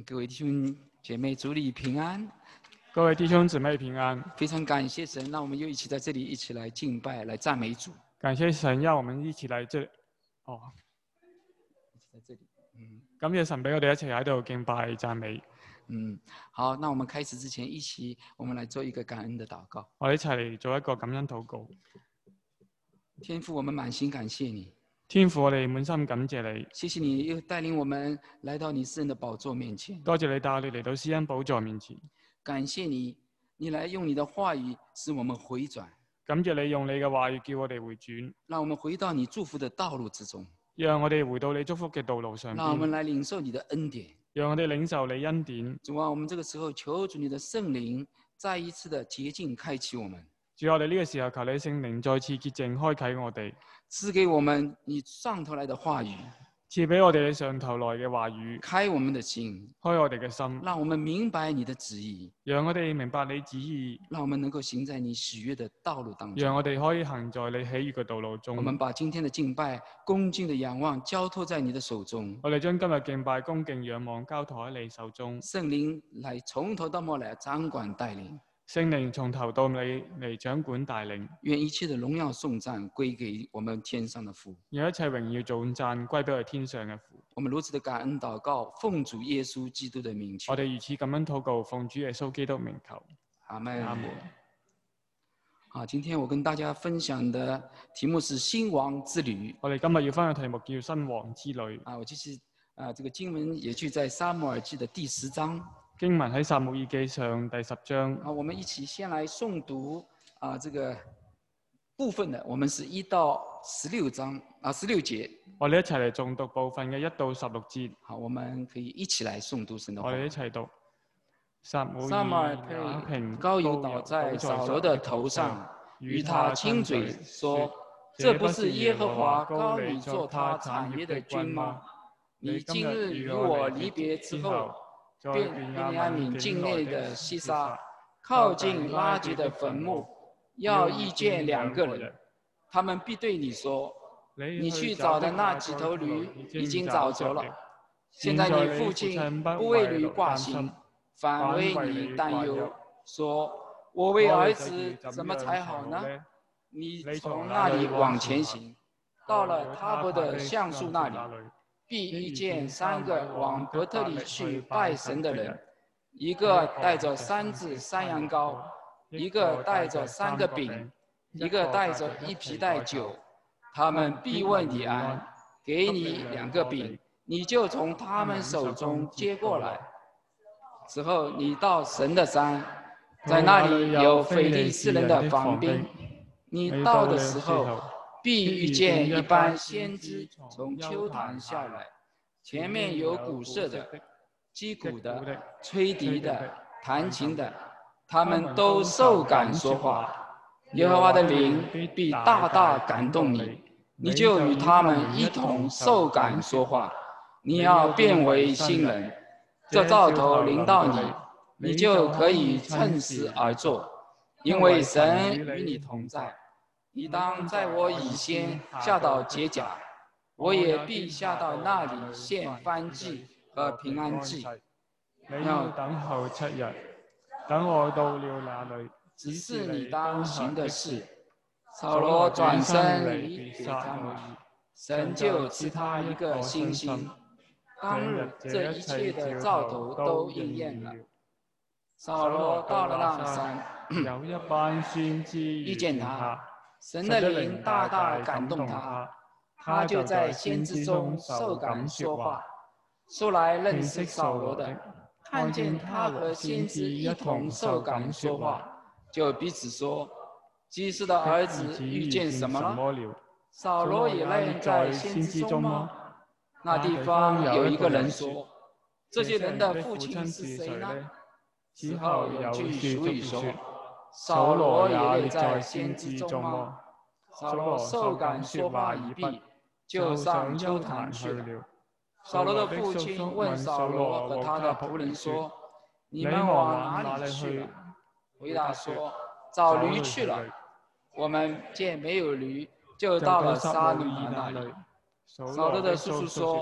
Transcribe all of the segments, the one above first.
各位弟兄姐妹，主你平安！ 各位弟兄姊妹平安！ 非常感謝神，讓我們又一起在這裡一起來敬拜、來讚美主。 感謝神，讓我們一起來這， 在這裡， 感謝神俾我哋一齊喺度敬拜讚美。 好，那我們開始之前，我們來做一個感恩的禱告。 我哋一齊嚟做一個感恩禱告。 天父，我們滿心感謝你。 天父，我哋滿心感謝你。 謝謝你又帶領我們來到你施恩的寶座面前。 多謝你帶我哋嚟到施恩寶座面前。 感謝你，你來用你的話語使我們回轉。 感謝你用你嘅話語叫我哋回轉， 讓我們回到你祝福的道路之中。 讓我哋回到你祝福嘅道路上邊。 讓我們來領受你的恩典。 讓我哋領受你恩典。 主啊，我們這個時候求主你的聖靈再一次的潔淨開啟我們。 主，我哋呢個時候求你聖靈再次潔淨開啟我哋， 賜給我們你上頭來的話語， 賜俾我哋你上頭來嘅話語， 開我們的心， 開我哋嘅心， 讓我們明白你的旨意， 讓我哋明白你旨意， 讓我們能夠行在你喜悅的道路當中， 讓我哋可以行在你喜悅嘅道路中。 我們把今天的敬拜、恭敬的仰望交託在你的手中。 我哋將今日敬拜、恭敬仰望交託喺你手中。 聖靈來從頭到末來掌管帶領。 聖靈從頭到尾嚟掌管帶領， 願一切的榮耀頌讚歸給我們天上的父。 讓一切榮耀頌讚歸俾我哋天上嘅父。 我們如此的感恩禱告，奉主耶穌基督的名求。 我哋如此感恩禱告，奉主耶穌基督名求。 阿門。 阿門。 好，今天我跟大家分享的題目是新王之旅。 我哋今日要分享嘅題目叫新王之旅。 我繼續這個經文也就在撒母耳記的第10章。 經文喺撒母耳記上第10章。 我們一起先來誦讀這個部分的，我們是1到16章16節。 我哋一齊嚟誦讀部分嘅1到16節。 好，我們可以一起來誦讀神的話。 我哋一齊讀。撒母耳配膏油倒在掃羅的頭上，與他親嘴說：這不是耶和華膏你做他產業的君嗎？你今日與我離別之後，便雅憫境內的西沙，靠近拉結的墳墓，要遇見2個人，他們必對你說：你去找的那幾頭驢已經找着了，現在你父親不為驢掛心，反為你擔憂，說：我為兒子怎麼才好呢？你從那裡往前行，到了他伯的橡樹那裡，必遇見3個往伯特利去拜神的人，一個帶着3隻山羊羔，一個帶着3個餅，一個帶着1皮袋酒。他們必問你安，給你2個餅，你就從他們手中接過來。之後你到神的山，在那裡有非利士人的防兵，你到的時候，必遇見一班先知從丘壇下來，前面有鼓瑟的、擊鼓的、吹笛的、彈琴的，他們都受感說話。耶和華的靈必大大感動你，你就與他們一同受感說話。你要變為新人，這兆頭臨到你，你就可以趁時而作，因為神與你同在。你當在我以先下到結甲，我也必下到那裡獻燔祭和平安祭。 你要等候7日，等我到了那裡， 只是你當行的事。掃羅轉身離別他們，神就賜他一個新心。當日這一切的兆頭都應驗了。掃羅到了那山， 有一班先知遇見他，神的靈大大感動他，他就在先知中受感說話。素來認識掃羅的，看見他和先知一同受感說話，就彼此說：基士的兒子遇見什麼了？掃羅也認在先知中嗎？那地方有一個人說：這些人的父親是誰呢？之後有句俗語說：掃羅也認在先知中嗎？掃羅受感說話已畢，就上丘壇去了。掃羅的父親問掃羅和他的僕人說：你們往哪裡去了？回答說：找驢去了。我們見沒有驢，就到了沙魯伊那裡。掃羅的叔叔說：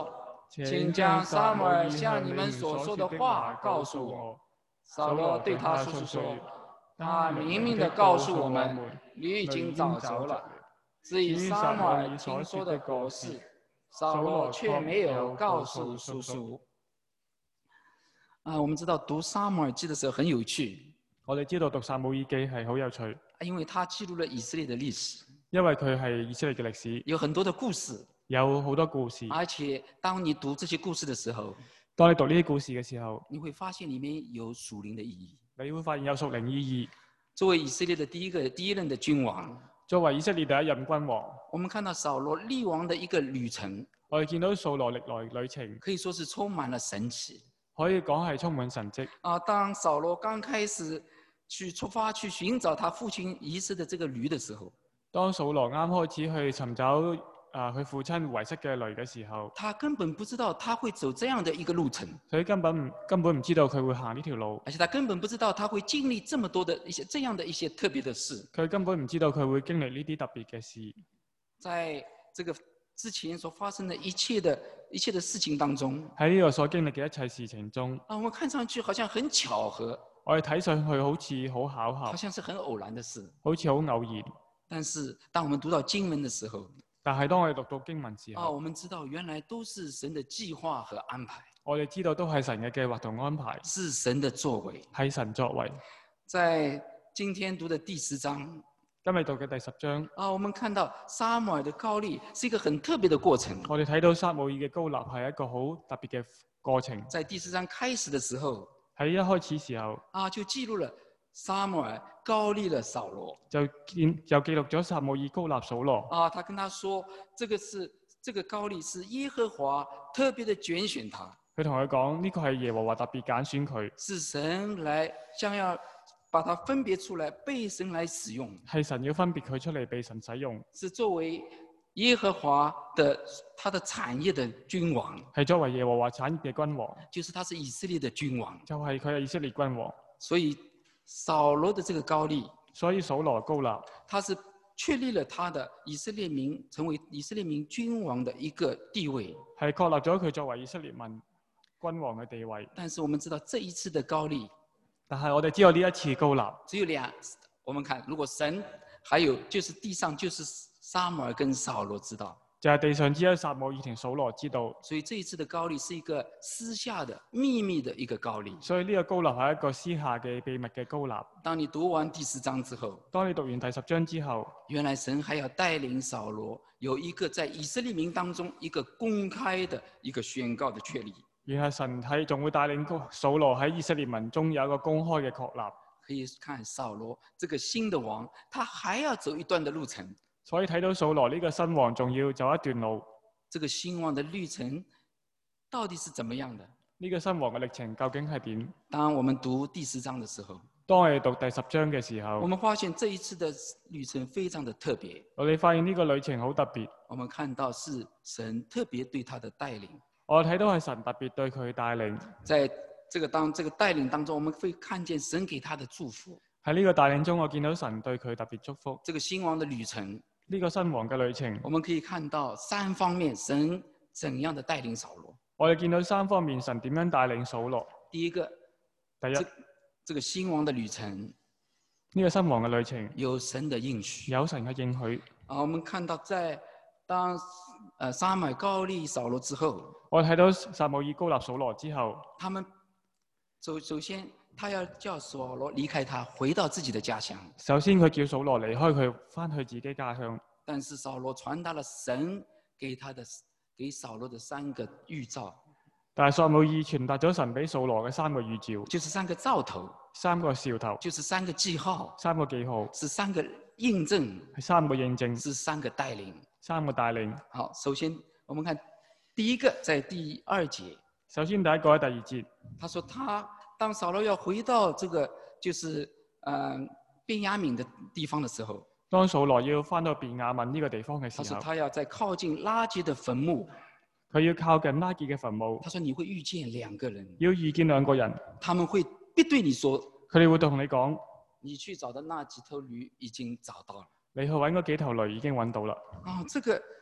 请将撒母耳向你们所说的话告诉我。扫罗对他叔叔说：他明明的告诉我们，驴已经早熟了。至于撒母耳听说的果事，扫罗却没有告诉叔叔。我们知道读撒母耳记的时候很有趣， 我哋知道讀撒母耳記係好有趣， 因為它記錄了以色列的歷史， 因為佢係以色列嘅歷史， 有很多的故事， 有好多故事。 而且當你讀這些故事的時候， 當你讀呢啲故事嘅時候， 你會發現裡面有屬靈的意義。 你會發現有屬靈意義。 作為以色列的第一任的君王， 作為以色列第一任君王， 我們看到掃羅立王的一個旅程， 我哋見到掃羅歷來旅程， 可以說是充滿了神奇。 可以講係充滿神蹟。 當掃羅剛開始出發去尋找他父親遺失的這個驢的時候， 當掃羅啱開始去尋找佢父親遺失嘅驢嘅時候， 他根本不知道他會走這樣的一個路程。 佢根本唔知道佢會行呢條路， 而且他根本不知道他會經歷這麼多的這樣的一些特別的事。 佢根本唔知道佢會經歷呢啲特別嘅事。 在這個之前所發生的一切的事情當中， 喺呢個所經歷嘅一切事情中， 我們看上去好像很巧合， 我哋睇上去好似好巧合， 好像是很偶然的事， 好似好偶然。 但是當我們讀到經文的時候， 但係當我哋讀到經文時候， 我們知道原來都是神的計劃和安排。 我哋知道都係神嘅計劃同安排， 是神的作為， 係神作為。 在今天讀的第10章， 今日讀嘅第10章， 我們看到撒母耳的膏立是一個很特別的過程。 我哋睇到撒母耳嘅膏立係一個好特別嘅過程。 在第10章開始的時候， 喺一開始時候， 就記錄了撒母耳膏立了掃羅， 就記錄咗撒母耳膏立掃羅。 他跟他說，這個膏立是耶和華特別的揀選他。 佢同佢講，呢個係耶和華特別揀選佢， 是神來將要把它分別出來，被神來使用。 係神要分別佢出嚟，被神使用。 是作為耶和華的他的產業的君王， 係作為耶和華產業嘅君王， 就是他是以色列的君王， 就係佢係以色列君王。 所以掃羅的這個膏立， 所以掃羅膏立， 他是確立了他的以色列民成為以色列民君王的一個地位， 係確立咗佢作為以色列民君王嘅地位。 但是我們知道這一次的膏立， 但係我哋知道呢一次膏立只有兩，我們看如果神還有就是地上就是撒母耳跟掃羅知道， 就係地上只有撒母耳同掃羅知道， 所以這一次的膏立是一個私下的秘密的一個膏立。 所以呢個膏立係一個私下嘅秘密嘅膏立。 當你讀完第10章之後， 當你讀完第10章之後， 原來神還要帶領掃羅有一個在以色列民當中一個公開的一個宣告的確立。 原來神係仲會帶領掃羅喺以色列民中有一個公開嘅確立。 可以看掃羅這個新的王，他還要走一段的路程。 所以睇到掃羅呢個新王仲要走一段路。 這個新王的歷程到底是怎麼樣的？ 呢個新王嘅歷程究竟係點？ 當我們讀第10章的時候， 當我哋讀第10章嘅時候， 我們發現這一次的旅程非常的特別。 我哋發現呢個旅程好特別。 我們看到是神特別對他的帶領。 我睇到係神特別對佢帶領。 在這個帶領當中，我們會看見神給他的祝福。 喺呢個帶領中，我見到神對佢特別祝福。 這個新王的旅程， 呢個新王嘅旅程， 我們可以看到3方面神怎樣的帶領掃羅。 我哋見到3方面神點樣帶領掃羅。 第一個， 第一， 這個新王的旅程， 呢個新王嘅旅程有神的應許。 有神嘅應許。 我們看到當撒母耳膏立掃羅之後， 我睇到撒母耳膏立掃羅之後， 他們首先他要叫掃羅離開他，回到自己的家鄉。 首先佢叫掃羅離開佢，翻去自己家鄉。 但是掃羅傳達了神給掃羅的3個預兆。 但係撒母耳傳達咗神俾掃羅嘅3個預兆， 就是3個兆頭 ，3個兆頭， 就是3個記號 ，3個記號， 是3個印證， 係3個印證， 是3個帶領 ，3個帶領。 好，首先我們看第一個，在第2節。 首先第一個喺第2節， 他說當掃羅要回到這個就是便雅憫的地方的時候， 當掃羅要翻到便雅憫呢個地方嘅時候， 他說他要在靠近拉結的墳墓， 佢要靠近拉結嘅墳墓。 他說你會遇見2個人， 要遇見2個人， 他們會必對你說， 佢哋會同你講， 你去找的那幾頭驢已經找到了， 你去揾嗰幾頭驢已經揾到啦。 這個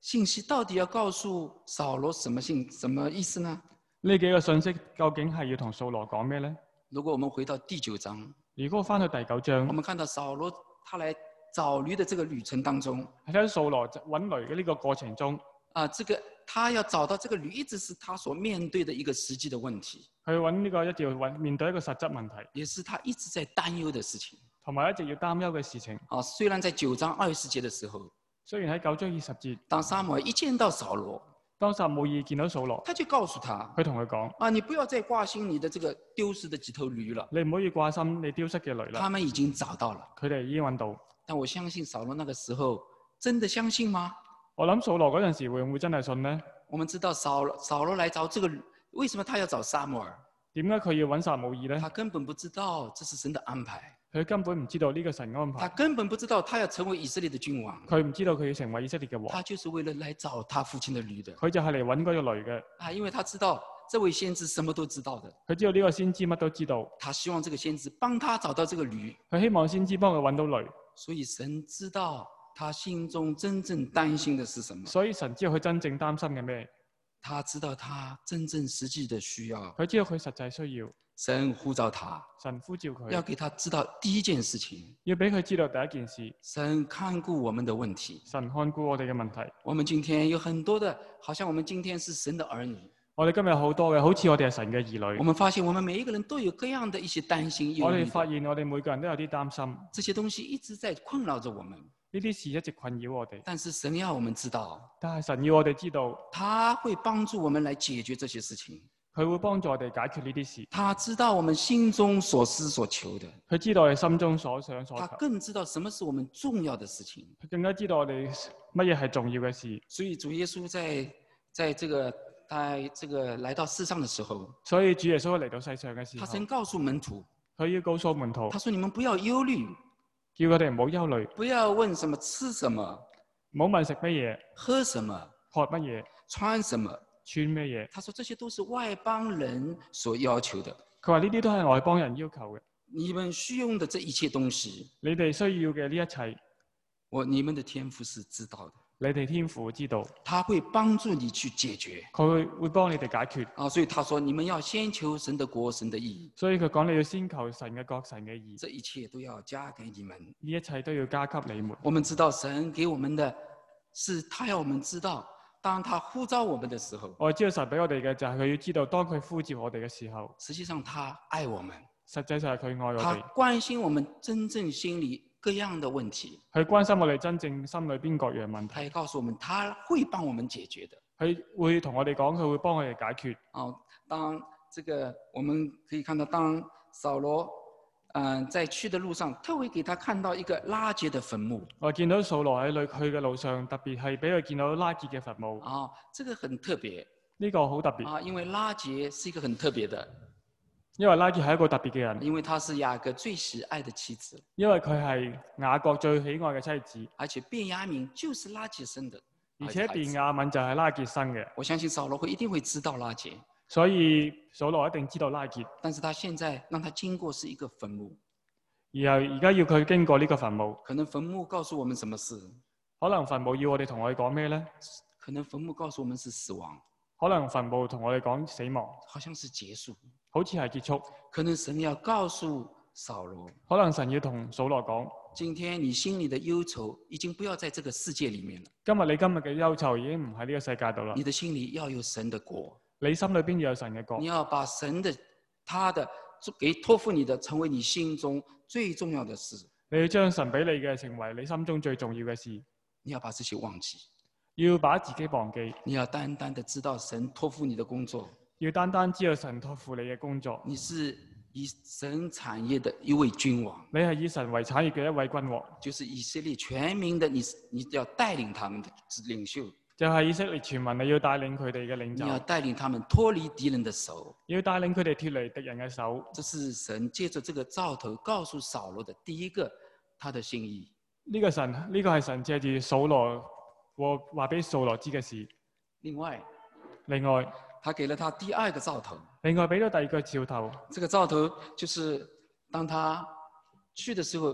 信息到底要告訴掃羅什麼意思呢？ 呢幾個信息究竟係要同掃羅講咩呢？ 如果我們回到第9章， 如果我翻去第9章， 我們看到掃羅他來找驢的這個旅程當中， 喺睇掃羅揾驢嘅呢個過程中， 他要找到這個驢，一直是他所面對的一個實際的問題。 去揾呢個一直要面對一個實質問題， 也是他一直在擔憂的事情。 同埋一直要擔憂嘅事情。 雖然在9章20節的時候， 雖然喺9章20節， 當撒母耳一見到掃羅， 當撒母耳見到掃羅， 他就告訴他， 佢同佢講： 你不要再掛心你的這個丟失的幾頭驢了。 你唔可以掛心你丟失嘅驢啦。 他們已經找到了， 佢哋已經揾到。 但我相信掃羅那個時候真的相信嗎？ 我諗掃羅嗰陣時會唔會真係信呢？ 我們知道掃羅來找這個，為什麼他要找撒母耳？ 點解佢要揾撒母耳呢？ 他根本不知道這是神的安排。 佢根本唔知道呢個神安排。 他根本不知道他要成為以色列的君王。 佢唔知道佢要成為以色列嘅王。 他就是為了來找他父親的驢的。 佢就係嚟揾嗰個驢嘅。 因為他知道這位先知什麼都知道的。 佢知道呢個先知乜都知道。 他希望這個先知幫他找到這個驢。 佢希望先知幫佢揾到驢。 所以神知道他心中真正擔心的是什麼。 所以神知道佢真正擔心嘅咩？ 他知道他真正實際的需要。 佢知道佢實際需要。 神呼召他， 神呼召佢， 要給他知道第一件事情， 要俾佢知道第一件事。 神看顧我們的問題， 神看顧我哋嘅問題。 我們今天有很多的，好像我們今天是神的兒女。 我哋今日好多嘅，好似我哋係神嘅兒女。 我們發現我們每一個人都有各樣的一些擔心憂慮。 我哋發現我哋每個人都有啲擔心， 這些東西一直在困擾着我們。 呢啲事一直困擾我哋。 但是神要我們知道， 但係神要我哋知道， 他會幫助我們來解決這些事情。 佢會幫助我哋解決呢啲事。 他知道我們心中所思所求的。 佢知道我哋心中所想所求。 他更知道什麼是我們重要的事情。 佢更加知道我哋乜嘢係重要嘅事。 所以主耶穌在這個來到世上的時候， 所以主耶穌嚟到世上嘅時候， 他曾告訴門徒， 佢要告訴門徒， 他說：你們不要憂慮， 叫佢哋唔好憂慮， 不要問什麼吃什麼， 唔好問食乜嘢， 喝什麼， 喝乜嘢， 穿什麼。 穿咩嘢？ 他說這些都是外邦人所要求的。 佢話呢啲都係外邦人要求嘅。 你們需用的這一切東西， 你哋需要嘅呢一切， 你們的天父是知道的。 你哋天父知道， 他會幫助你去解決。 佢會幫你哋解決。 所以他說你們要先求神的國，神的義。 所以佢講你要先求神嘅國，神嘅義。 這一切都要加給你們。 呢一切都要加給你們。 我們知道神給我們的是，他要我們知道。當他呼召我們的時候， 我知道神俾我哋嘅就係佢要知道，當佢呼召我哋嘅時候， 實際上他愛我們， 實際上係佢愛我哋， 他關心我們真正心裏各樣的問題， 佢關心我哋真正心裏邊各樣問題， 他也告訴我們他會幫我們解決的， 佢會同我哋講，佢會幫我哋解決。 當這個我們可以看到，當掃羅在去的路上，特別給他看到一個拉結的墳墓。 我見到掃羅喺去嘅路上，特別係俾佢見到拉結嘅墳墓。 這個很特別。 呢個好特別。 因為拉結是一個很特別的。 因為拉結係一個特別嘅人。 因為他是雅各最喜愛的妻子。 因為佢係雅各最喜愛嘅妻子。 而且便雅憫就是拉結生的。 而且便雅憫就係拉結生嘅。 我相信掃羅一定會知道拉結。 所以掃羅一定知道拉結。 但是他現在讓他經過是一個墳墓。 而家要佢經過呢個墳墓， 可能墳墓告訴我們什麼事？ 可能墳墓要我哋同我哋講咩呢？ 可能墳墓告訴我們是死亡。 可能墳墓同我哋講死亡， 好像是結束， 好似係結束。 可能神要告訴掃羅， 可能神要同掃羅講： 今天你心裏的憂愁已經不要在這個世界裏面了。 今日嘅憂愁已經唔喺呢個世界度啦。 你的心裏要有神的國， 你心裏邊要有神嘅國。 你要把神的給託付你的，成為你心中最重要的事。 你要將神俾你嘅成為你心中最重要嘅事。 你要把這些忘記， 要把自己忘記。 你要單單的知道神託付你的工作， 要單單知道神託付你嘅工作。 你是以神產業的一位君王， 你係以神為產業嘅一位君王， 就是以色列全民的你要帶領他們的領袖。 就係以色列全民，你要帶領佢哋嘅領袖。 你要帶領他們脫離敵人的手。 要帶領佢哋脫離敵人嘅手。 這是神借着這個兆頭告訴掃羅的第一個他的心意。 呢個係神借住掃羅話俾掃羅知嘅事。 另外，他給了他第二個兆頭。 另外俾咗第二個兆頭。 這個兆頭就是當他去的時候，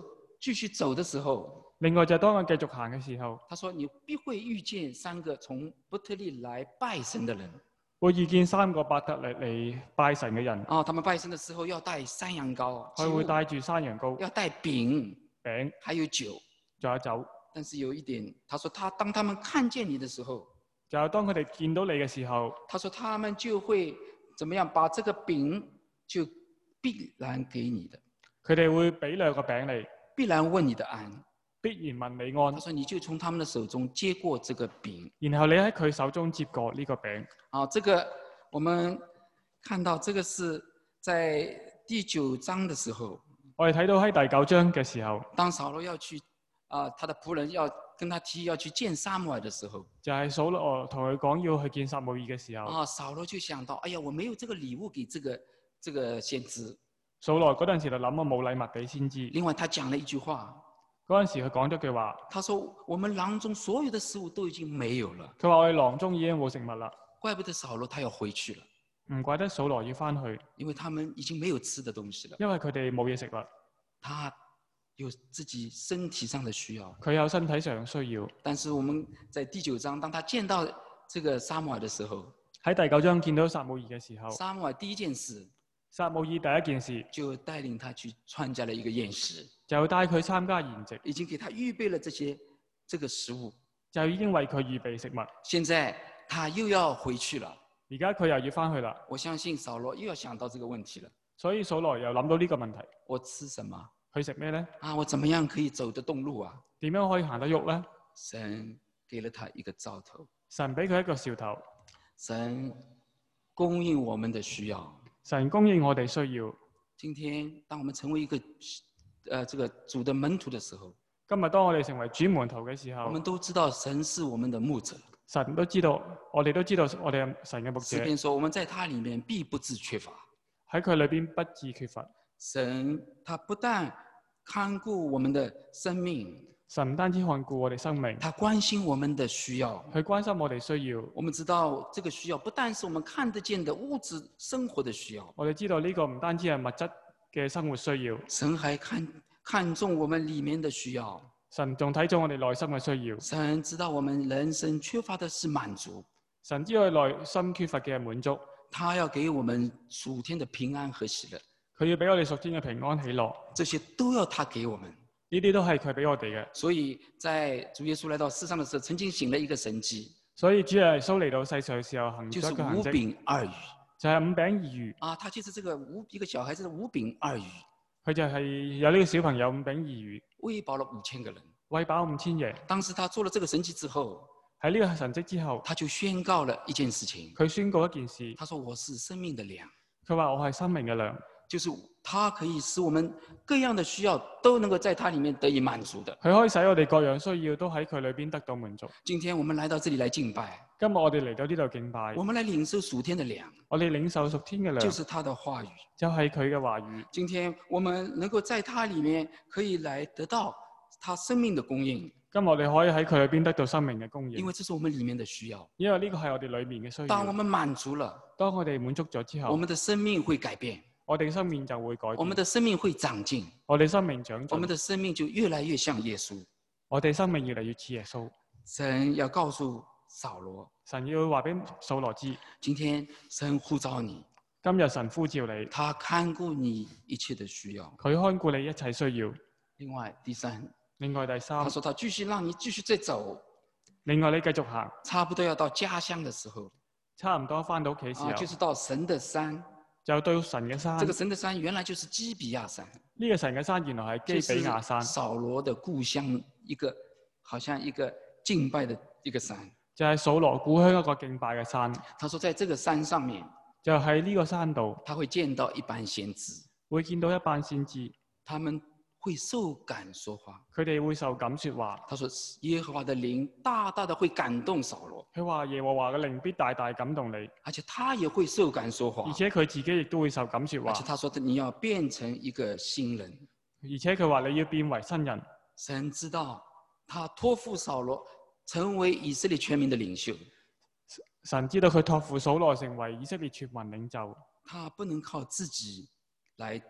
繼續走的時候， 另外就係當我繼續行嘅時候， 他說你必會遇見3個從伯特利來拜神的人。 會遇見3個伯特利嚟拜神嘅人。 他們拜神的時候要帶山羊羔， 佢會帶住山羊羔、 要帶餅，還有酒， 仲有酒。 但是有一點，他說當他們看見你的時候， 就係當佢哋見到你嘅時候， 他說他們就會怎麼樣，把這個餅就必然給你的。 佢哋會俾2個餅你， 必然問你的安， 必然問你安。 他說你就從他們的手中接過這個餅， 然後你喺佢手中接過呢個餅。 這個我們看到這個是在第9章的時候， 我哋睇到喺第9章嘅時候， 當掃羅要去他的僕人要跟他提議要去見撒母耳的時候， 就係掃羅同佢講要去見撒母耳嘅時候， 掃羅就想到，哎呀，我沒有這個禮物給這個先知。 掃羅嗰陣時就諗我冇禮物俾先知。 另外，他講了一句話， 嗰陣時佢講咗句話， 他說我們囊中所有的食物都已經沒有了。 佢話我哋囊中已經冇食物啦。 怪不得掃羅他要回去了， 唔怪得掃羅要翻去， 因為他們已經沒有吃的東西了。 因為佢哋冇嘢食啦。 他有自己身體上的需要， 佢有身體上嘅需要。 但是我們在第9章，當他見到這個撒母耳的時候， 喺第9章見到撒母耳嘅時候， 撒母耳第一件事， 撒母耳第一件事就帶領他去參加了一個宴食， 就帶佢參加筵席， 已經給他預備了這個食物， 就已經為佢預備食物。 現在他又要回去了， 而家佢又要翻去啦。 我相信掃羅又要想到這個問題了， 所以掃羅又諗到呢個問題。 我吃什麼？ 佢食咩呢？ 我怎麼樣可以走得動路啊？ 點樣可以行得喐呢？ 神給了他一個兆頭， 神俾佢一個兆頭， 神供應我們的需要， 神供應我哋需要。 今天當我們成為一個這個主的門徒的時候， 今日當我哋成為主門徒嘅時候， 我們都知道神是我們的牧者， 神都知道，我哋都知道我哋神嘅牧者。 詩篇說我們在他裡面必不致缺乏， 喺佢裏邊不致缺乏。 神他不但看顧我們的生命， 神唔單止看顧我哋生命， 他關心我們的需要， 佢關心我哋需要。 我們知道這個需要不但是我們看得見的物質生活的需要， 我哋知道呢個唔單止係物質嘅生活需要， 神還看重我們裡面的需要， 神仲睇重我哋內心嘅需要。 神知道我們人生缺乏的是滿足， 神知道內心缺乏嘅係滿足， 他要給我們屬天的平安和喜樂， 佢要俾我哋屬天嘅平安喜樂， 這些都要他給我們。 呢啲都係佢俾我哋嘅。 所以在主耶穌來到世上的時候，曾經行了一個神蹟， 所以主耶穌嚟到世上嘅時候行就是咗一個神蹟， 5餅2魚， 就係5餅2魚。 他就是這個一個小孩子的5餅2魚， 佢就係有呢個小朋友5餅2魚， 餵飽了5000個人。 餵飽5000人。 當時他做了這個神蹟之後， 喺呢個神蹟之後， 他就宣告了一件事情， 佢宣告一件事， 他說我是生命的糧， 佢話我係生命嘅糧， 就是他可以使我們各樣的需要都能夠在他裡面得以滿足的。 佢可以使我哋各樣需要都喺佢裏邊得到滿足。 今天我們來到這裡來敬拜， 今日我哋嚟到呢度敬拜， 我們來領受屬天的糧， 我哋領受屬天嘅糧， 就是他的話語， 就係佢嘅話語。 今天我們能夠在他裡面可以來得到他生命的供應， 今日我哋可以喺佢裏邊得到生命嘅供應， 因為這是我們裡面的需要。 因為呢個係我哋裏面嘅需要。 當我們滿足了， 當我哋滿足咗之後， 我們的生命會改變， 我哋生命就會改變， 我們的生命會長進， 我哋生命長進， 我們的生命就越來越像耶穌。 我哋生命越嚟越似耶穌。 神要告訴掃羅， 神要話俾掃羅知， 今天神呼召你， 今日神呼召你， 他看顧你一切的需要。 佢看顧你一切需要。 另外第三， 另外第三， 他說他繼續讓你繼續再走， 另外你繼續行， 差不多要到家鄉的時候， 差唔多翻到屋企時候， 就是到神的山。 就到神嘅山。 這個神的山原來就是基比亞山。 呢個神嘅山原來係基比亞山， 掃羅的故鄉，一個好像一個敬拜的一個山。 就係掃羅故鄉一個敬拜嘅山。 他說，在這個山上面， 就喺呢個山度， 他會見到一班先知， 會見到一班先知， 他們會受感說話。 佢哋會受感說話。 他說，耶和華的靈大大的會感動掃羅。 佢話耶和華嘅靈必大大感動你， 而且他也會受感說話。 而且佢自己亦都會受感說話。 而且他說，你要變成一個新人。 而且佢話你要變為新人。 神知道他託付掃羅成為以色列全民的領袖。 神知道佢託付掃羅成為以色列全民領袖。 他不能靠自己來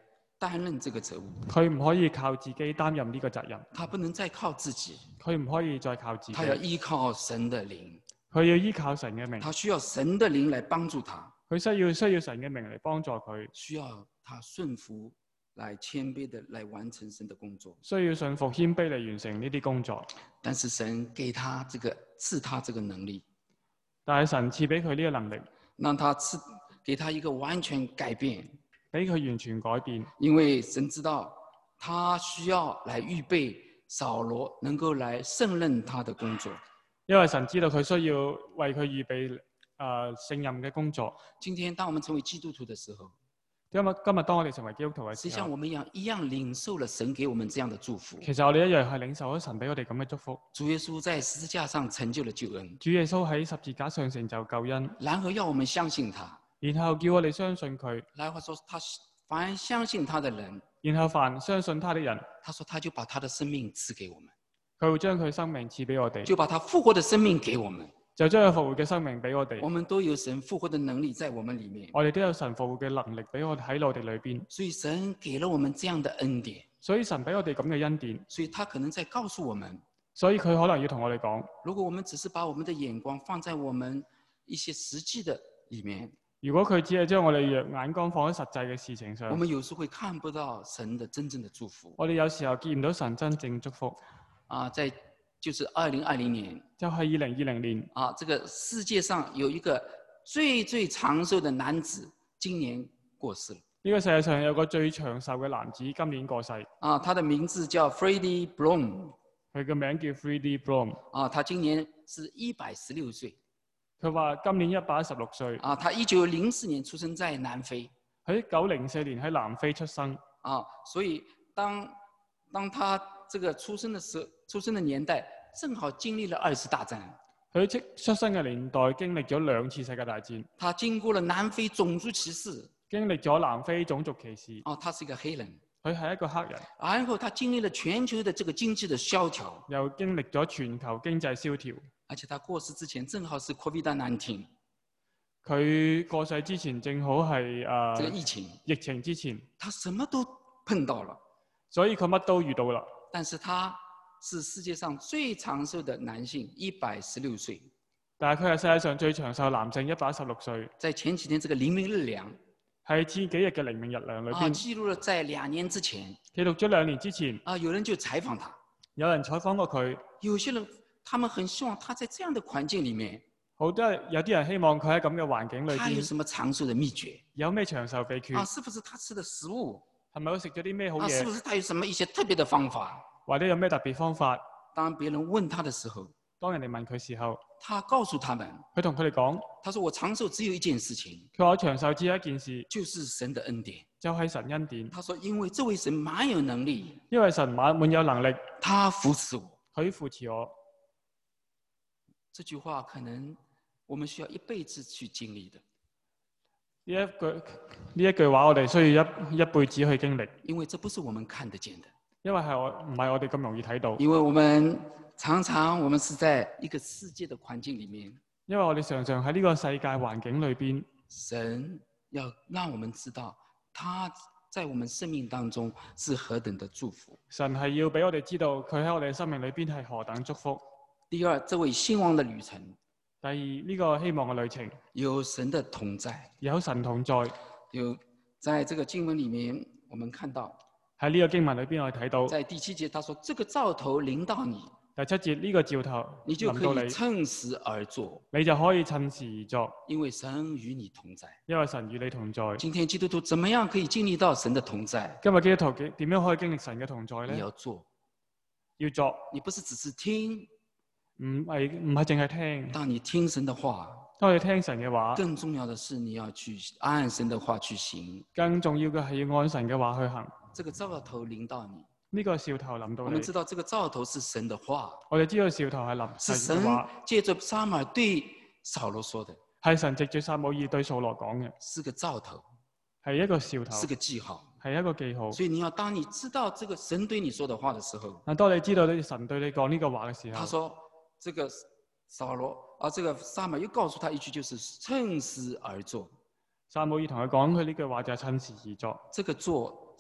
擔任這個責務， 佢唔可以靠自己擔任呢個責任， 他不能再靠自己， 佢唔可以再靠自己， 他要依靠神的靈， 佢要依靠神嘅名， 他需要神的靈來幫助他， 佢需要神嘅名嚟幫助佢， 需要他順服來謙卑的來完成神的工作， 需要順服謙卑嚟完成呢啲工作。 但是神給他賜他這個能力， 但係神賜俾佢呢個能力， 讓他給他一個完全改變， 俾佢完全改變。 因為神知道他需要來預備掃羅能夠來勝任他的工作。 因為神知道佢需要為佢預備勝任嘅工作。 今天當我們成為基督徒的時候， 今日當我哋成為基督徒嘅實際時候， 上我們一樣領受了神給我們這樣的祝福。 其實我哋一樣係領受咗神俾我哋咁嘅祝福。 主耶穌在十字架上成就了救恩， 主耶穌喺十字架上成就救恩， 然後要我們相信他， 然後叫我哋相信佢， 然後說他凡相信他的人， 然後凡相信他的人， 他說他就把他的生命賜給我們， 佢會將佢生命賜俾我哋， 就把他復活的生命給我們。 就將佢復活嘅生命俾我哋。 我們都有神復活的能力在我們裏面， 我哋都有神復活嘅能力俾我哋喺我哋裏邊。 所以神給了我們這樣的恩典， 所以神俾我哋咁嘅恩典， 所以他可能在告訴我們， 所以佢可能要同我哋講， 如果我們只是把我們的眼光放在我們一些實際的裏面， 如果佢只係將我哋眼光放喺實際嘅事情上， 我們有時會看不到神的真正的祝福。 我哋有時候見唔到神真正祝福。 在就是2020年， 就係2020年這個世界上有一個最長壽的男子，今年過世了。 呢個世界上有個最長壽嘅男子，今年過世。 他的名字叫 Freddie Blom， 佢嘅名叫 Freddie Blom。 他今年是116歲。 佢話今年116歲。 他1904年出生在南非。 喺1904年喺南非出生。 所以當他這個出生的年代，正好經歷了2次大戰。 佢出生嘅年代經歷咗2次世界大戰。 他經過了南非種族歧視。 經歷咗南非種族歧視。 他是一個黑人。 佢係一個黑人。 然後他經歷了全球的這個經濟的蕭條。 又經歷咗全球經濟蕭條。 而且他過世之前正好是 COVID-19。 佢過世之前正好係這個疫情之前。 他什麼都碰到了。 所以佢乜都遇到啦。 但是他是世界上最長壽的男性，116歲。 但係佢係世界上最長壽男性，116歲。 在前幾天這個黎明日糧， 係前幾日嘅黎明日糧裏邊， 記錄了在2年之前。 記錄咗2年之前。 有人就採訪他。 有人採訪過佢。 有些人，他們很希望他在這樣的環境裡面。 有啲人希望佢喺咁嘅環境裏邊。 他有什麼長壽的秘訣？ 有咩長壽秘訣？ 是不是他吃的食物？ 係咪佢食咗啲咩好嘢？ 是不是他有什麼一些特別的方法？ 或者有咩特別方法？ 當別人問他的時候， 當人哋問佢時候， 他告訴他們， 佢同佢哋講， 他說我長壽只有一件事情。 佢話我長壽只有一件事， 就是神的恩典， 就係神恩典。 他說因為這位神滿有能力， 因為神滿有能力， 他扶持我， 佢扶持我。 這句話可能我們需要一輩子去經歷的。 呢一句話我哋需要一輩子去經歷， 因為這不是我們看得見的， 因為唔係我哋咁容易睇到， 因為我們常常我們是在一個世界的環境裡面， 因為我哋常常喺呢個世界環境裏邊， 神要讓我們知道他在我們生命當中是何等的祝福。 神係要俾我哋知道佢喺我哋生命裏邊係何等祝福。 第二，這位興旺的旅程。 第二，呢個希望嘅旅程有神的同在， 有神同在。 有在這個經文裡面，我們看到喺呢個經文裏邊，我哋睇到在第7節，他說：這個兆頭臨到你。 第7節呢個兆頭你就可以趁時而作， 你就可以趁時而作， 因為神與你同在。 因為神與你同在。 今天基督徒怎麼樣可以經歷到神的同在？ 今日基督徒點樣可以經歷神嘅同在呢？ 你要做， 要作。 你不是只是聽。 唔係淨係聽。 當你聽神的話， 當你聽神嘅話， 更重要的是你要去按神的話去行。 更重要嘅係要按神嘅話去行。 這個兆頭臨到你， 呢個兆頭臨到你。 我們知道這個兆頭是神的話。 我哋知道兆頭係臨是神借着撒母耳對掃羅說的。 係神藉住撒母耳對掃羅講嘅。 是個兆頭， 係一個兆頭， 是個記號。 係一個記號。 所以當你知道這個神對你說的話的時候， 當你知道神對你講呢個話嘅時候， 他說：這個掃羅這個撒母耳又告訴他一句，就是趁時而作。 撒母耳同佢講佢呢句話就係趁時而作。 這個做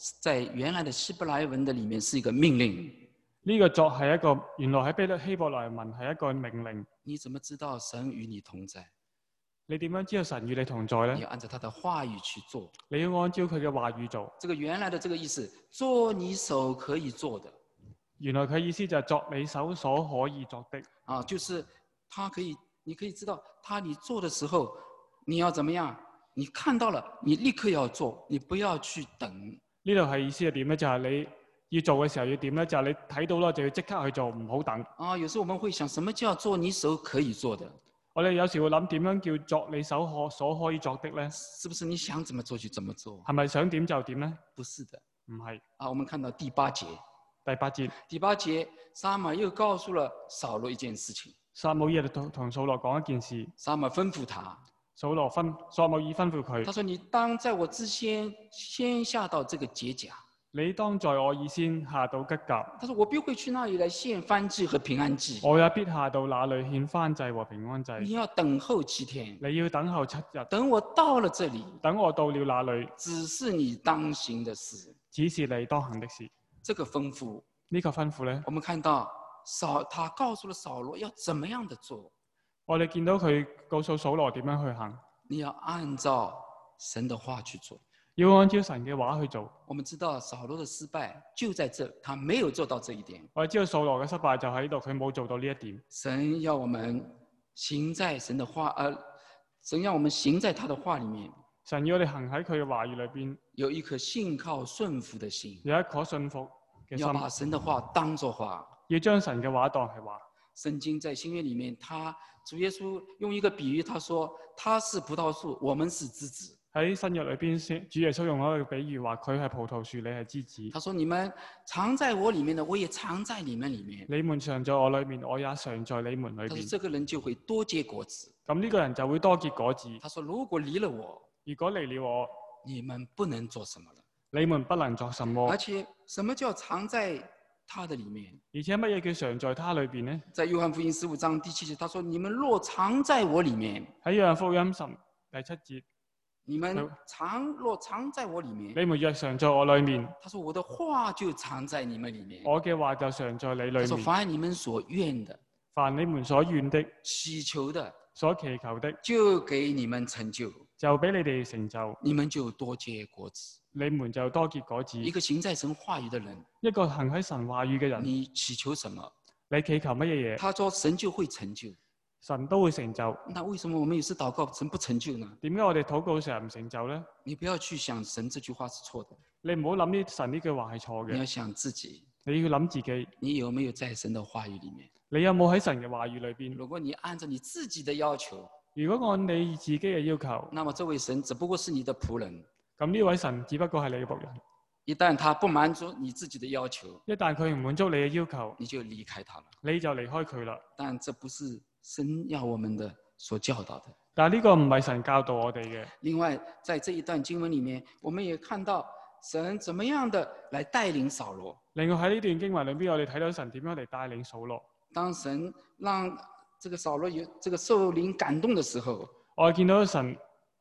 在原來的希伯來文的裡面是一個命令。 呢個作係一個原來喺希伯來文係一個命令。 你怎麼知道神與你同在？ 你點樣知道神與你同在呢？ 你要按照他的話語去做。 你要按照佢嘅話語做。 這個原來的這個意思，做你手可以做的。 原來佢意思就係作你手所可以作的。 啊，就是你可以知道，你做的時候，你要怎麼樣？你看到了，你立刻要做，你不要去等。 呢度係意思係點呢？就係你要做嘅時候要點呢？就係你睇到啦，就要即刻去做，唔好等。 啊，有時候我們會想，什麼叫做你手可以做的？ 我哋有時會諗點樣叫作你手所可以作的呢？ 是不是你想怎麼做就怎麼做？ 係咪想點就點呢？ 不是的， 唔係。 啊，我們看到第8節。 第8節。 第8節，撒母耳又告訴了掃羅一件事情。 撒母耳同掃羅講一件事。 撒母耳吩咐他。 撒母耳吩咐佢。 他說：你當在我之先下到這個結甲。 你當在我以先下到吉甲。 他說：我必會去那裡來獻燔祭和平安祭。 我也必下到那裡獻燔祭和平安祭。 你要等候7天。 你要等候7日。 等我到了這裡。 等我到了那裡。 只是你當行的事。 只是你當行的事。 這個吩咐。 呢個吩咐呢？ 我們看到他告訴了掃羅要怎麼樣的做。 我哋見到佢告訴掃羅點樣去行。 你要按照神的話去做。 要按照神嘅話去做。 我們知道掃羅的失敗就在這，他沒有做到這一點。 我哋知道掃羅嘅失敗就喺度，佢冇做到呢一點。 神要我們行在神的話，神要我們行在他的話裡面。 神要我哋行喺佢嘅話語裏邊。 有一顆信靠順服的心。 有一顆信服嘅心。 要把神的話當作話。 要將神嘅話當係話。 聖經在新約裡面，主耶穌用一個比喻，他說他是葡萄樹，我們是枝子。 喺新約裏邊，主耶穌用一個比喻話，佢係葡萄樹，你係枝子。 他說：你們藏在我裡面的，我也藏在你們裡面。 你們常在我裏面，我也常在你們裏面。 他說：這個人就會多結果子。 咁呢個人就會多結果子。 他說：如果離了我，你們不能做什麼了。 你們不能作什麼。 而且什麼叫藏在他的裡面？ 而且乜嘢叫常在他裏邊呢？ 在約翰福音15章第7節，他說：你們若藏在我裡面。 喺約翰福音第7節。 你們若藏在我裡面， 你們若常在我裡面， 他說我的話就藏在你們裡面， 我嘅話就常在你裡面。 他說凡你們所願的， 凡你們所願的、 祈求的、 所祈求的， 就給你們成就， 就俾你哋成就， 你們就多結果子， 你們就多結果子。 一個行在神話語的人， 一個行喺神話語嘅人， 你祈求什麼， 你祈求乜嘢嘢， 他說神就會成就。 神都會成就。 那為什麼我們有時禱告神不成就呢？ 點解我哋禱告成日唔成就呢？ 你不要去想神這句話是錯的， 你唔好諗呢神呢句話係錯嘅。 你要想自己， 你要諗自己， 你有沒有在神的話語裡面？ 你有冇喺神嘅話語裏邊？ 如果你按照你自己的要求， 如果按你自己嘅要求， 那麼這位神只不過是你的僕人。 咁呢位神只不過係你嘅僕人。 一旦他不滿足你自己的要求， 一旦佢唔滿足你嘅要求， 你就離開他了。 你就離開佢啦。 但這不是神要我們的所教導的。 但係呢個唔係神教導我哋嘅。 另外，在這一段經文裡面，我們也看到神怎麼樣的來帶領掃羅。 另外喺呢段經文裏邊，我哋睇到神點樣嚟帶領掃羅。 當神讓這個掃羅有這個受靈感動的時候， 我見到神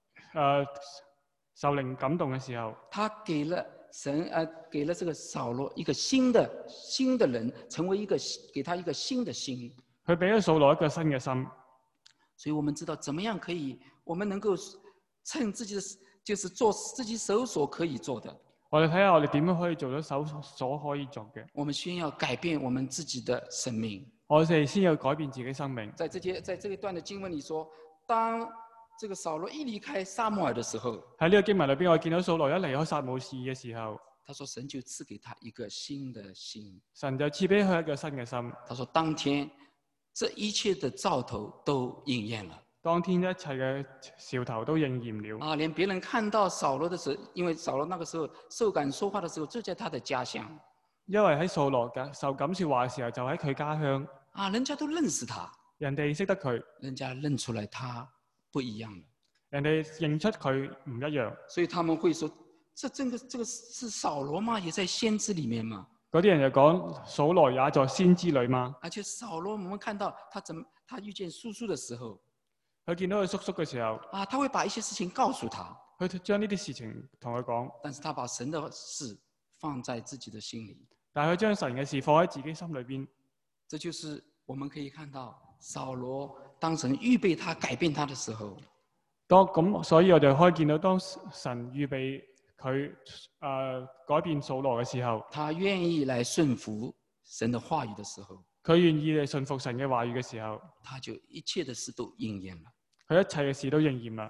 受靈感動嘅時候， 他給了這個掃羅一個新的人，成為給他一個新的心。 佢俾咗掃羅一個新嘅心。 所以我們知道怎麼樣可以，我們能夠趁自己的，就是做自己手所可以做的。 我哋睇下我哋點樣可以做到手所可以做嘅。 我們先要改變我們自己的生命。 我哋先要改變自己生命。 在這一段的經文裡說，當這個掃羅一離開撒母耳的時候， 喺呢個經文裏邊，我見到掃羅一離開撒母耳嘅時候， 他說神就賜給他一個新的心。 神就賜俾佢一個新嘅心。 他說當天這一切的兆頭都應驗了。 當天一切嘅兆頭都應驗了。 啊，連別人看到掃羅的時候，因為掃羅那個時候受感說話的時候就在他的家鄉。 因為喺掃羅受感說話嘅時候就喺佢家鄉。啊， 人家都認識他， 人哋識得佢， 人家認出來他不一樣了， 人哋認出佢唔一樣， 所以他們會說：這個是掃羅嗎？也在先知裡面嗎？ 嗰啲人就講掃羅也在先知裡嗎？ 而且掃羅，我們看到他遇見叔叔的時候， 佢見到佢叔叔嘅時候， 他會把一些事情告訴他， 佢將呢啲事情同佢講， 但是他把神的事放在自己的心里。 但係佢將神嘅事放喺自己心裏邊。 這就是我們可以看到掃羅當神預備他改變他的時候， 所以我哋可以見到當神預備佢改變掃羅嘅時候， 他願意來順服神的話語的時候， 佢願意嚟順服神嘅話語嘅時候， 他就一切的事都應驗了。 佢一切嘅事都應驗啦。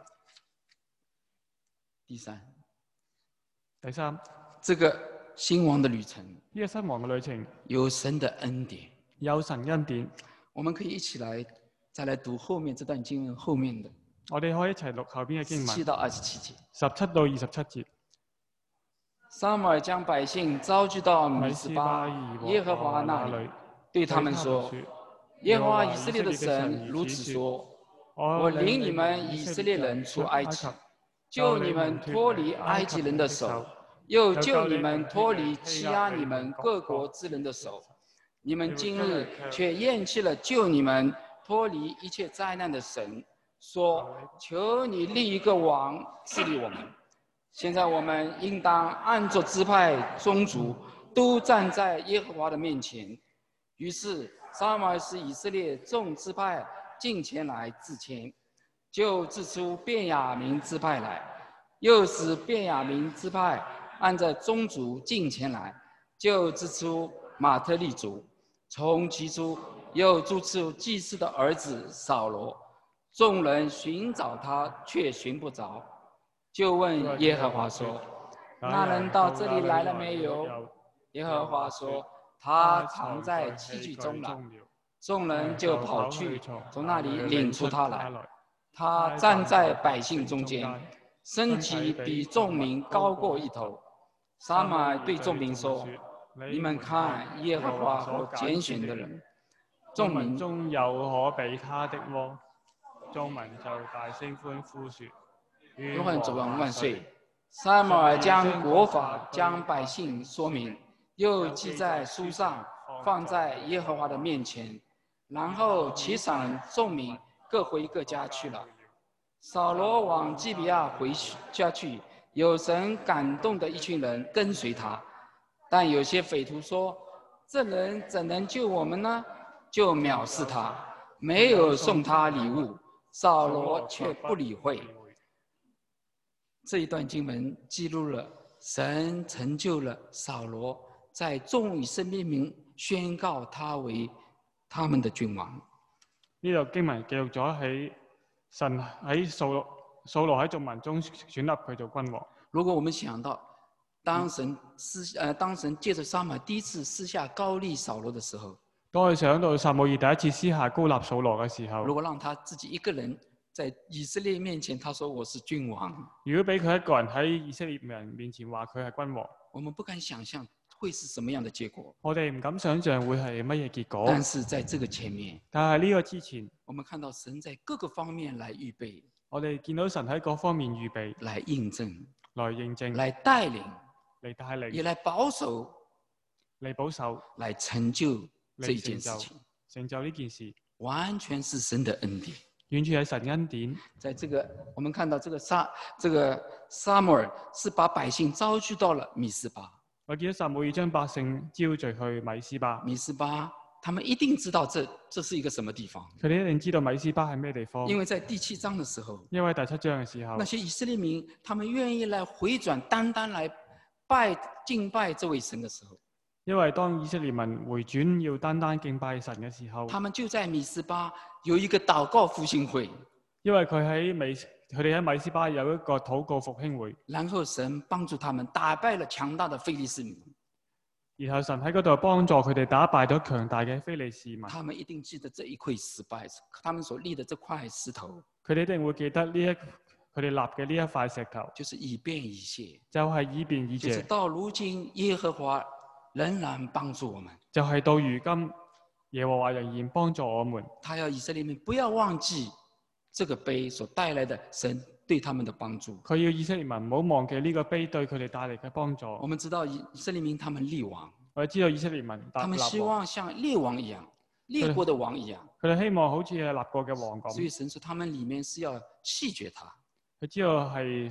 第三，這個興亡的旅程， 呢個新王嘅旅程有神的恩典， 有神恩典。 我們可以一起來再來讀後面這段經文後面的。 我哋可以一齊讀後邊嘅經文 17到27節。 17到27節。 撒母耳將百姓召集到米斯巴耶和華那裡，對他們說：耶和華以色列的神如此說：我領你們以色列人出埃及，救你們脫離埃及人的手，又救你們脫離欺壓你們各國之人的手。你們今日卻厭棄了救你們脫離一切災難的神，說：求你立一個王治理我們。現在我們應當按着支派宗族都站在耶和華的面前。於是撒母耳使以色列眾支派進前來自簽，就支出便雅憫支派來，又使便雅憫支派按着宗族進前來，就支出馬特利族，從其中又支出祭司的兒子掃羅。眾人尋找他，卻尋不着。就問耶和華說：那人到這裡來了沒有？耶和華說：他藏在器具中了。眾人就跑去，從那裡領出他來。他站在百姓中間，身體比眾民高過一頭。撒母耳對眾民說：你們看耶和華所揀選的人，眾民中有可比他的麼？眾民就大聲歡呼說： 永恆主王萬歲！撒母耳將國法將百姓說明，又記在書上，放在耶和華的面前，然後起สั่眾民各回各家去了。掃羅往基比亞回家去，有神感動的一群人跟隨他，但有些匪徒說：這人怎能救我們呢？就藐視他，沒有送他禮物。掃羅卻不理會。這一段經文記錄了神成就了掃羅在眾以色列民宣告他為他們的君王。 呢度經文記錄咗喺神喺掃羅喺眾民中選立佢做君王。 如果我們想到當神借着撒母耳第一次私下膏立掃羅的時候， 當我想到撒母耳第一次私下膏立掃羅嘅時候， 如果讓他自己一個人在以色列面前，他說我是君王。 如果俾佢一個人喺以色列人面前話佢係君王， 我們不敢想象會是什麼樣的結果。 我哋唔敢想象會係乜嘢結果。 但是在這個前面， 但係呢個之前， 我們看到神在各個方面來預備， 我哋見到神喺各方面預備， 來印證， 來認證， 來帶領， 嚟帶領， 也來保守， 嚟保守， 來成就這件事情， 成就呢件事， 完全是神的恩典。 完全係神恩典。 在這個，我們看到這個撒母耳是把百姓招聚到了米斯巴。 我見到撒母耳將百姓招聚去米斯巴。 米斯巴，他們一定知道這是一個什麼地方。 佢哋一定知道米斯巴係咩地方。 因為在第7章的時候， 因為第7章嘅時候， 那些以色列民，他們願意來回轉，單單來敬拜這位神的時候。 因為當以色列民回轉要單單敬拜神嘅時候， 他們就在米斯巴有一個禱告復興會。 因為佢哋喺米斯巴有一個禱告復興會， 然後神幫助他們打敗了強大的非利士民。 然後神喺嗰度幫助佢哋打敗咗強大嘅非利士民。 他們一定記得這一塊石塊，他們所立的這塊石頭。 佢哋一定會記得佢哋立嘅呢一塊石頭， 就是以便以謝， 就係以便以謝。 就是到如今耶和華仍然幫助我們， 就係到如今耶和華仍然幫助我們。 他要以色列民不要忘記這個碑所帶來的神對他們的幫助。 佢要以色列民唔好忘記呢個碑對佢哋帶嚟嘅幫助。 我們知道以色列民他們立王， 我哋知道以色列民他們希望像列王一樣，列國的王一樣。 佢哋希望好似係立國嘅王咁。 所以神說他們裡面是要棄絕他。 佢知道係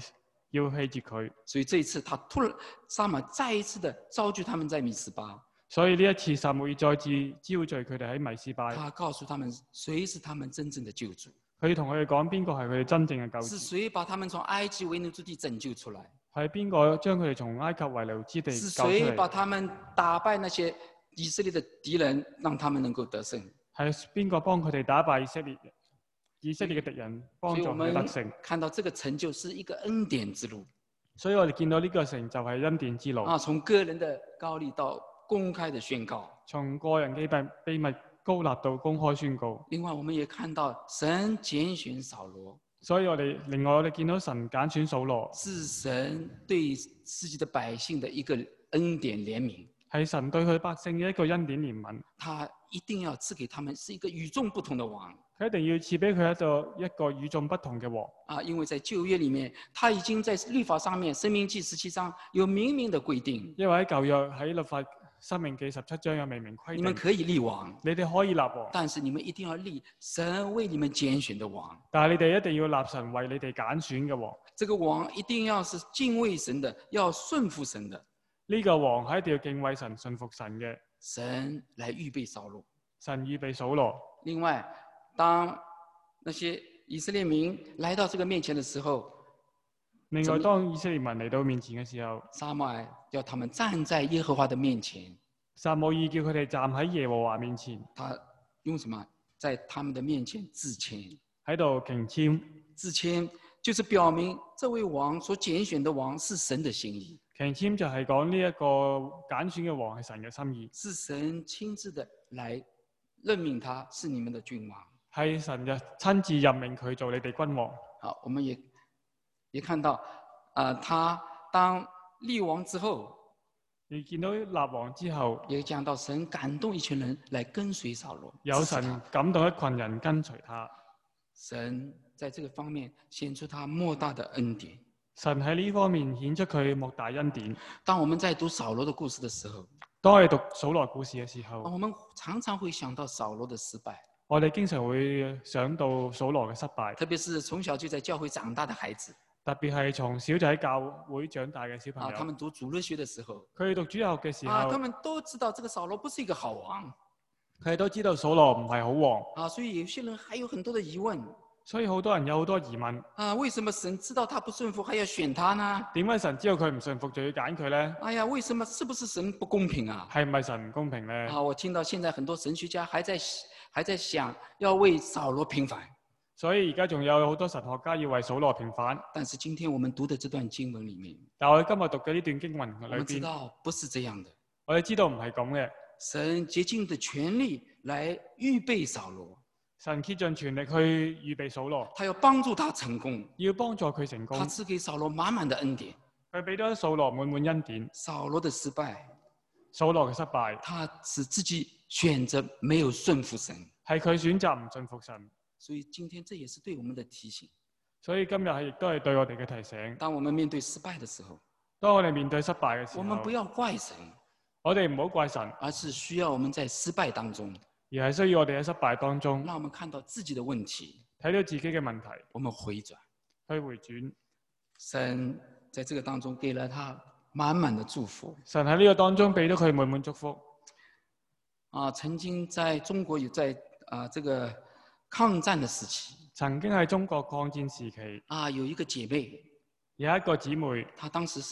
要棄絕佢。 所以這一次撒母耳再一次的召聚他們在米斯巴， 所以呢一次撒母耳再次招聚佢哋喺米斯巴， 他告訴他們誰是他們真正的救主， 佢同佢哋講邊個係佢哋真正嘅救主， 是誰把他們從埃及為奴之地拯救出來， 係邊個將佢哋從埃及為奴之地是救出誰把嚟， 他們打敗那些以色列的敵人，讓他們能夠得勝。 係邊個幫佢哋打敗以色列嘅敵人，幫助所以我們佢哋得勝。 看到這個成就是一個恩典之路所以我哋見到呢個成就係恩典之路， 啊，從個人的高立到公開的宣告。 從個人嘅秘密高立到公開宣告。 另外，我們也看到神揀選掃羅， 所以我哋見到神揀選掃羅， 是神對自己的百姓的一個恩典憐憫。 係神對佢百姓嘅一個恩典憐憫， 他一定要賜給他們是一個與眾不同的王佢一定要賜俾佢一個與眾不同嘅王。 啊！因為在舊約裏面，他已經在律法上面，《申命記》17章有明明的規定， 因為喺舊約喺律法申命記17章有明規定， 你們可以立王， 你哋可以立王， 但是你們一定要立神為你們揀選的王。 但係你哋一定要立神為你哋揀選嘅王。 這個王一定要是敬畏神的，要順服神的。 呢個王係一定要敬畏神、順服神嘅。 神來預備掃羅。 神預備掃羅。 另外，當那些以色列民來到這個面前的時候， 另外當以色列民嚟到面前嘅時候， 撒母耳要他們站在耶和華的面前。 撒母耳叫佢哋站喺耶和華面前。 他用什麼？在他們的面前自謙。 喺度敬謙。 自謙就是表明這位王所揀選的王是神的心意。 敬謙就係講呢一個揀選嘅王係神嘅心意， 是神親自的來任命他是你們的君王。 係神就親自任命佢做你哋君王。 好，我們也看到，他當立王之後， 你見到立王之後， 也講到神感動一群人來跟隨掃羅， 有神感動一群人跟隨他。 神在這個方面顯出他莫大的恩典。 神喺呢方面顯出佢莫大恩典。 當我們在讀掃羅的故事的時候， 當我哋讀掃羅故事嘅時候， 我們常常會想到掃羅的失敗。 我哋經常會想到掃羅嘅失敗， 特別是從小就在教會長大的孩子， 特別係從小就喺教會長大嘅小朋友。 他們讀主日學的時候， 佢哋讀主日學嘅時候， 他們都知道這個掃羅不是一個好王， 佢哋都知道掃羅唔係好王。 所以有些人還有很多的疑問。 所以好多人有好多疑問。 為什麼神知道他不順服，還要選他呢？ 點解神知道佢唔順服，就要揀佢呢？ 哎呀，為什麼？是不是神不公平啊？ 係唔係神唔公平呢？ 我聽到現在很多神學家還在想要為掃羅平反。 所以而家仲有好多神學家要為掃羅平反。 但是今天我們讀的這段經文裏面， 但我哋今日讀嘅呢段經文裏邊， 我們知道不是這樣的。 我哋知道唔係咁嘅。 神竭盡的全力來預備掃羅。 神竭盡全力去預備掃羅， 他要幫助他成功， 要幫助佢成功。 他賜給掃羅滿滿的恩典， 佢俾咗掃羅滿滿恩典。 掃羅的失敗， 掃羅嘅失敗， 他是自己選擇沒有順服神， 係佢選擇唔順服神。 所以今天這也是對我們的提醒。 所以今日亦都係對我哋嘅提醒。 當我們面對失敗的時候， 當我哋面對失敗嘅時候， 我們不要怪神， 我哋唔好怪神， 而是需要我們在失敗當中， 而係需要我哋喺失敗當中， 讓我們看到自己的問題， 睇到自己嘅問題， 我們回轉， 去回轉。 神在這個當中給了他滿滿的祝福。 神喺呢個當中俾咗佢滿滿祝福。 曾經在中國有在這個抗戰的時期， 曾經喺中國抗戰時期， 有一個姐妹， 有一個姊妹， 她當時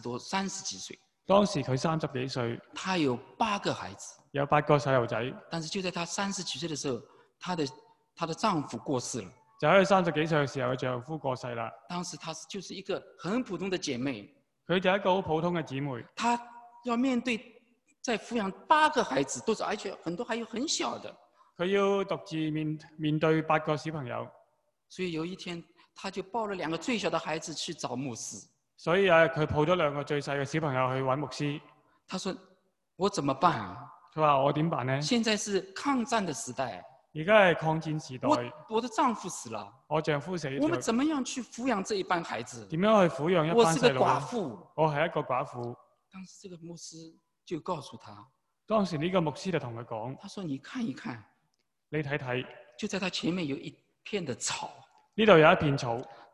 30幾歲， 當時佢30幾歲， 她有8個孩子， 有8個細路仔。 但是就在她30幾歲的時候，她的丈夫過世了。 就喺佢30幾歲嘅時候，佢丈夫過世啦。 當時她就是一個很普通的姐妹， 佢就係一個好普通嘅姊妹。 她要面對在撫養8個孩子，而且很多還有很小的。 佢要獨自面對8個小朋友。 所以有一天，她就抱了2個最小的孩子去找牧師。 所以佢抱咗2個最細嘅小朋友去揾牧師。 她說：我怎麼辦啊？ 佢話：我點辦呢？ 現在是抗戰的時代。 而家係抗戰時代， 我的丈夫死了， 我丈夫死咗， 我們怎麼樣去撫養這一班孩子？ 點樣去撫養一班細路？ 我是個寡婦， 我係一個寡婦。 當時這個牧師就告訴他， 當時呢個牧師就同佢講， 他說：你看一看， 你睇睇， 就在他前面有一片的草， 呢度有一片草，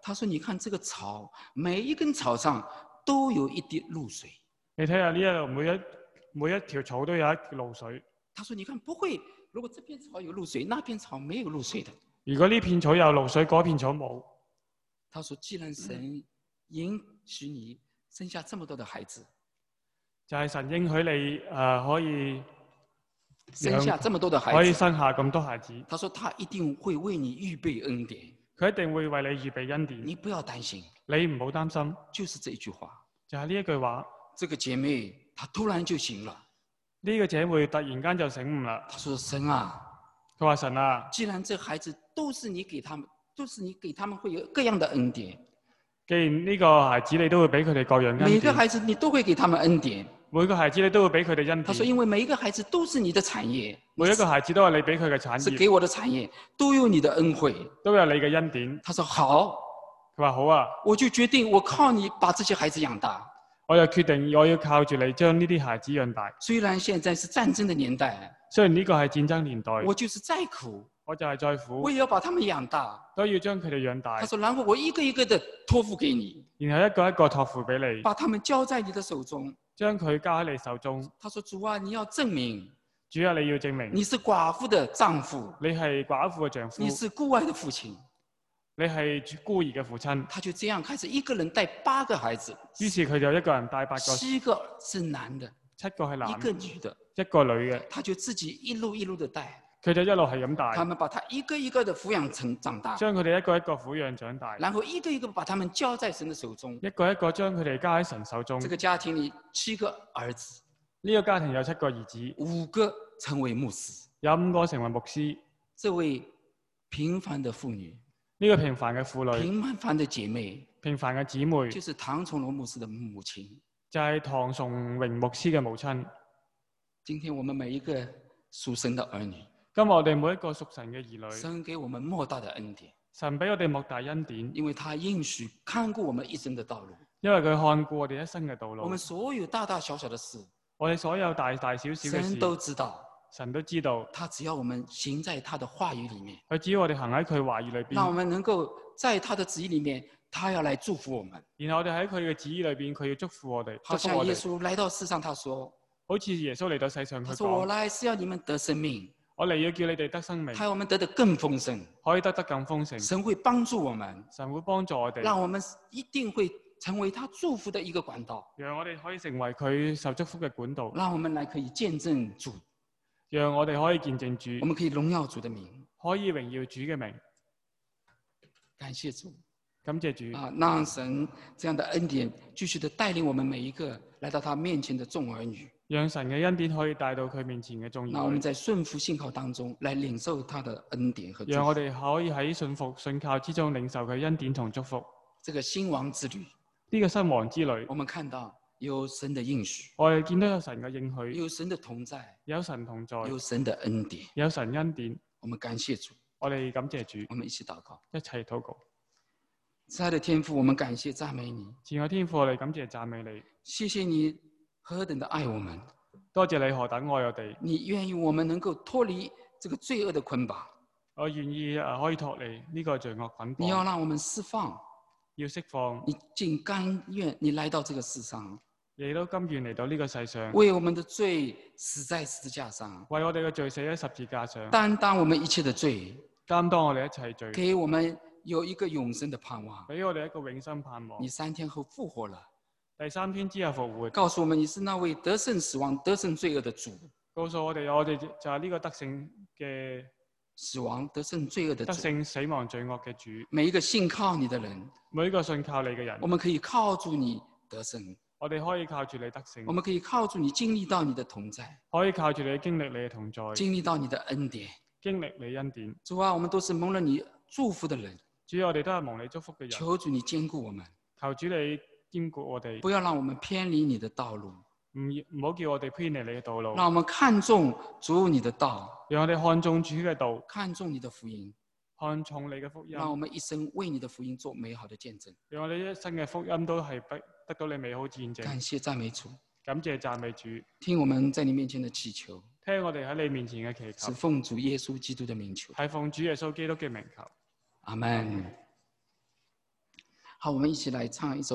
他說：你看這個草，每一根草上都有一滴露水。 你睇下呢一度每一條草都有一露水。 他說：你看不會，如果這片草有露水，那片草沒有露水的。 如果呢片草有露水，嗰片草冇。 他說：既然神允許你生下這麼多的孩子， 就係神應許你可以生下這麼多的孩子， 可以生下咁多孩子。 他說：他一定會為你預備恩典。 佢一定會為你預備恩典。 你不要擔心， 你唔好擔心。 就是這一句話， 就係呢一句話。 這個姐妹她突然就醒了。 呢個姐妹突然間就醒悟啦。 她說：神啊， 佢話神啊， 既然這孩子都是你給他們會有各樣的恩典。 既然呢個孩子你都會俾佢哋各樣恩典， 每個孩子你都會給他們恩典。 每個孩子你都會俾佢哋恩典。 他說：因為每一個孩子都是你的產業， 每一個孩子都係你俾佢嘅產業， 是給我的產業，都有你的恩惠， 都有你嘅恩典。 他說：好。 佢話好啊， 我就決定我靠你把這些孩子養大。 我就決定我要靠住你將呢啲孩子養大。 雖然現在是戰爭的年代， 雖然呢個係戰爭年代， 我就是再苦， 我就係再苦， 我也要把他們養大， 都要將佢哋養大。 他說：然後我一個一個的託付給你， 然後一個一個託付俾你， 把他們交在你的手中， 將佢交喺你手中。 他說：主啊，你要證明， 主啊，你要證明你是寡婦的丈夫， 你係寡婦嘅丈夫， 你是孤兒的父親， 你係孤兒嘅父親。 他就這樣開始一個人帶8個孩子， 於是佢就一個人帶8個 ，7個是男的 ，7個係男的， 一個女的， 一個女嘅， 他就自己一路一路的帶， 佢就一路係咁帶， 他們把他一個一個的撫養長大， 將佢哋一個一個撫養長大， 然後一個一個把他們交在神的手中， 一個一個將佢哋交喺神手中。 這個家庭裏7個兒子， 呢個家庭有7個兒子 5個成為牧師， 有5個成為牧師。 這位平凡的婦女， 呢個平凡嘅婦女， 平凡的姐妹， 平凡嘅姊妹， 就是唐崇榮牧師的母親， 就係唐崇榮牧師嘅母親。 今天我們每一個屬神的兒女， 今日我哋每一個屬神嘅兒女， 神給我們莫大的恩典， 神俾我哋莫大恩典， 因為他應許看顧我們一生的道路， 因為佢看顧我哋一生嘅道路。 我們所有大大小小的事， 我哋所有大大小小嘅事， 神都知道， 神都知道。 他只要我們行在他的話語裏面， 佢只要我哋行喺佢話語裏邊， 讓我們能夠在他的旨意裏面，他要來祝福我們。 然後我哋喺佢嘅旨意裏邊，佢要祝福我哋。 好像耶穌來到世上，他說， 好似耶穌嚟到世上， 他說我來是要你們得生命， 我嚟要叫你哋得生命， 他要我們得更豐盛， 可以得更豐盛。 神會幫助我們， 神會幫助我哋， 讓我們一定會成為他祝福的一個管道， 讓我哋可以成為佢受祝福嘅管道， 讓我們來可以見證主， 讓我哋可以見證主， 我們可以榮耀主的名， 可以榮耀主嘅名。 感謝主， 感謝主啊！讓神這樣的恩典繼續的帶領我們每一個來到他面前的眾兒女， 讓神嘅恩典可以帶到佢面前嘅眾兒女。 那我們在順服信靠當中來領受他的恩典和祝福， 讓我哋可以喺信服信靠之中領受佢恩典同祝福。 這個興亡之旅， 呢個新王之旅， 我們看到有神的應許， 我哋見到有神嘅應許， 有神的同在， 有神同在， 有神的恩典， 有神恩典。 我們感謝主， 我哋感謝主， 我們一起禱告。 一齊禱告。 慈愛的天父，我們感謝讚美你， 慈愛天父，我哋感謝讚美你。 謝謝你何等的愛我們， 多謝你何等愛我哋。 你願意我們能夠脫離這個罪惡的捆綁， 我願意可以脫離呢個罪惡捆綁。 你要讓我們釋放， 要釋放， 你竟甘願你來到這個世上， 你都甘願嚟到呢個世上， 為我們的罪死在十字架上， 為我哋嘅罪死喺十字架上， 擔當我們一切的罪， 擔當我哋一切罪， 給我們有一個永生的盼望， 俾我哋一個永生盼望。 你3天後復活了， 第3天之後復活， 告訴我們你是那位得勝死亡、得勝罪惡的主， 告訴我哋就係呢個得勝嘅死亡得勝罪惡的主， 得勝死亡罪惡嘅主。 每一個信靠你的人， 每一個信靠你嘅人， 我們可以靠住你得勝， 我哋可以靠住你得勝， 我們可以靠住你經歷到你的同在， 可以靠住你經歷你嘅同在， 經歷到你的恩典， 經歷你恩典。 主啊，我們都是蒙了你祝福的人， 主，我哋都係蒙你祝福嘅人， 求主你堅固我們， 求主你堅固我哋， 不要讓我們偏離你的道路， 唔好叫我哋偏離你嘅道路， 讓我們看重主你的道， 讓我哋看重主嘅道， 看重你的福音， 看重你嘅福音， 讓我們一生為你的福音做美好的見證。 讓我哋一生嘅福音都係得到你美好見證。 感謝讚美主， 感謝讚美主， 聽我們在你面前的祈求， 聽我哋喺你面前嘅祈求， 是奉主耶穌基督的名求， 係奉主耶穌基督嘅名求。 阿門。 好，我们一起来唱一首。